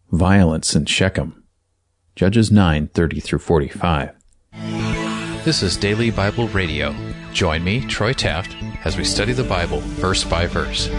Violence in Shechem. Judges 9:30-45. This is Daily Bible Radio. Join me, Troy Taft, as we study the Bible verse by verse.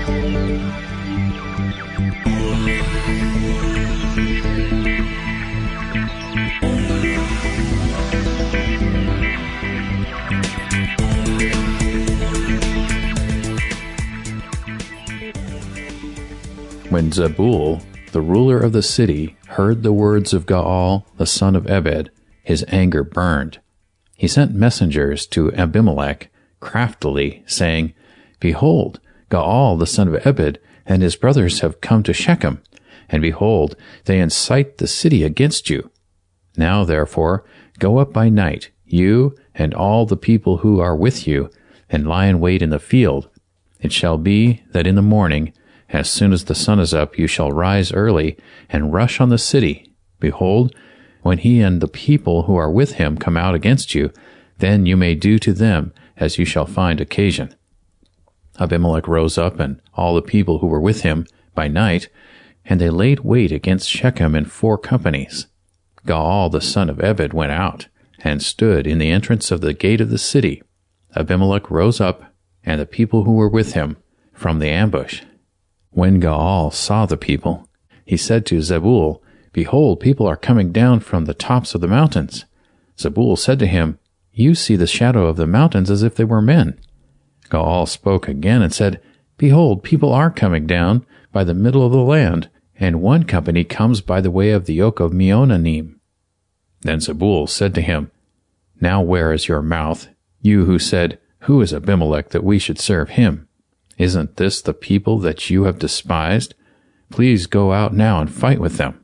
When Zebul, the ruler of the city, heard the words of Gaal, the son of Ebed, his anger burned. He sent messengers to Abimelech craftily, saying, Behold, Gaal, the son of Ebed, and his brothers have come to Shechem, and behold, they incite the city against you. Now, therefore, go up by night, you and all the people who are with you, and lie in wait in the field. It shall be that in the morning, as soon as the sun is up, you shall rise early and rush on the city. Behold, when he and the people who are with him come out against you, then you may do to them as you shall find occasion. Abimelech rose up and all the people who were with him by night, and they laid wait against Shechem in 4 companies. Gaal the son of Ebed went out and stood in the entrance of the gate of the city. Abimelech rose up and the people who were with him from the ambush. When Gaal saw the people, he said to Zebul, Behold, people are coming down from the tops of the mountains. Zebul said to him, You see the shadow of the mountains as if they were men. Gaal spoke again and said, Behold, people are coming down by the middle of the land, and one company comes by the way of the oak of Meonanim. Then Zebul said to him, Now where is your mouth, you who said, Who is Abimelech that we should serve him? Isn't this the people that you have despised? Please go out now and fight with them.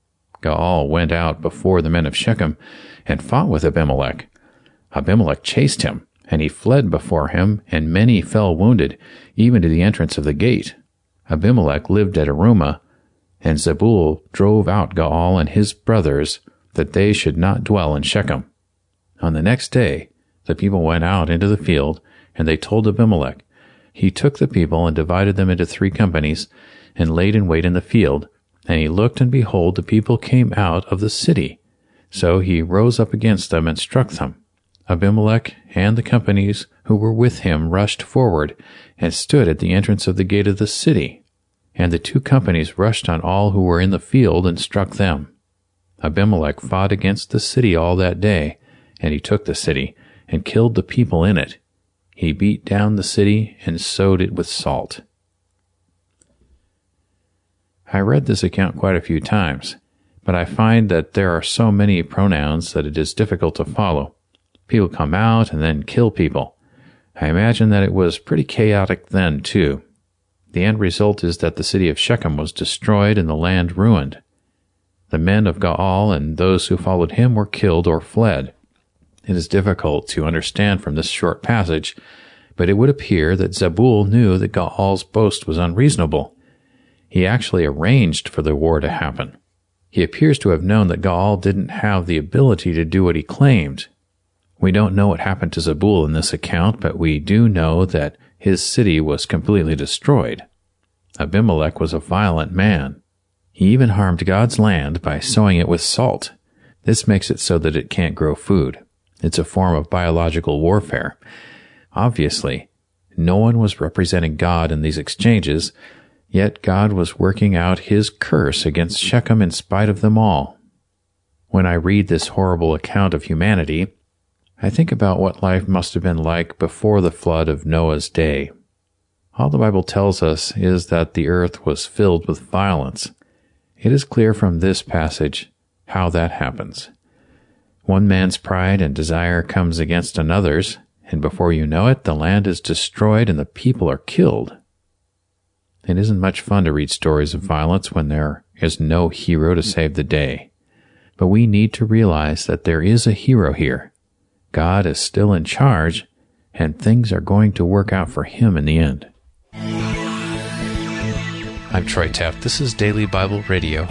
Gaal went out before the men of Shechem and fought with Abimelech. Abimelech chased him, and he fled before him, and many fell wounded, even to the entrance of the gate. Abimelech lived at Arumah, and Zebul drove out Gaal and his brothers, that they should not dwell in Shechem. On the next day, the people went out into the field, and they told Abimelech. He took the people and divided them into 3 companies, and laid in wait in the field. And he looked, and behold, the people came out of the city. So he rose up against them and struck them. Abimelech and the companies who were with him rushed forward, and stood at the entrance of the gate of the city. And the 2 companies rushed on all who were in the field and struck them. Abimelech fought against the city all that day, and he took the city, and killed the people in it. He beat down the city and sowed it with salt. I read this account quite a few times, but I find that there are so many pronouns that it is difficult to follow. People come out and then kill people. I imagine that it was pretty chaotic then, too. The end result is that the city of Shechem was destroyed and the land ruined. The men of Gaal and those who followed him were killed or fled. It is difficult to understand from this short passage, but it would appear that Zebul knew that Gaal's boast was unreasonable. He actually arranged for the war to happen. He appears to have known that Gaal didn't have the ability to do what he claimed. We don't know what happened to Zebul in this account, but we do know that his city was completely destroyed. Abimelech was a violent man. He even harmed God's land by sowing it with salt. This makes it so that it can't grow food. It's a form of biological warfare. Obviously, no one was representing God in these exchanges, yet God was working out his curse against Shechem in spite of them all. When I read this horrible account of humanity, I think about what life must have been like before the flood of Noah's day. All the Bible tells us is that the earth was filled with violence. It is clear from this passage how that happens. One man's pride and desire comes against another's, and before you know it, the land is destroyed and the people are killed. It isn't much fun to read stories of violence when there is no hero to save the day. But we need to realize that there is a hero here. God is still in charge, and things are going to work out for him in the end. I'm Troy Taft. This is Daily Bible Radio.